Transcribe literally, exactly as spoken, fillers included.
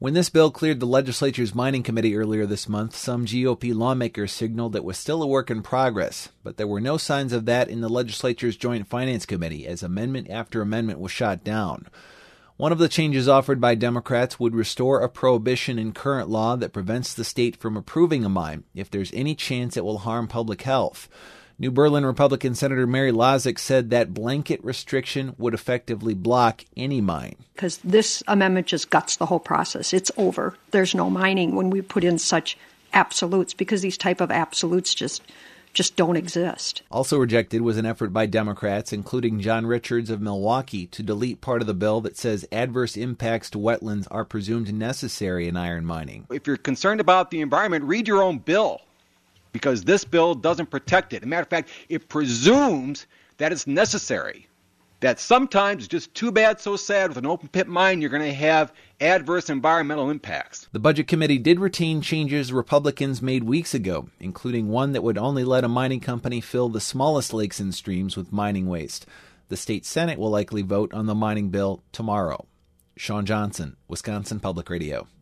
When this bill cleared the legislature's mining committee earlier this month, some G O P lawmakers signaled it was still a work in progress, but there were no signs of that in the legislature's Joint Finance Committee as amendment after amendment was shot down. One of the changes offered by Democrats would restore a prohibition in current law that prevents the state from approving a mine if there's any chance it will harm public health. New Berlin Republican Senator Mary Lozick said that blanket restriction would effectively block any mine. Because this amendment just guts the whole process. It's over. There's no mining when we put in such absolutes, because these type of absolutes just just don't exist. Also rejected was an effort by Democrats, including John Richards of Milwaukee, to delete part of the bill that says adverse impacts to wetlands are presumed necessary in iron mining. If you're concerned about the environment, read your own bill, because this bill doesn't protect it. As a matter of fact, it presumes that it's necessary, that sometimes it's just too bad, so sad, with an open pit mine, you're going to have adverse environmental impacts. The Budget Committee did retain changes Republicans made weeks ago, including one that would only let a mining company fill the smallest lakes and streams with mining waste. The state Senate will likely vote on the mining bill tomorrow. Sean Johnson, Wisconsin Public Radio.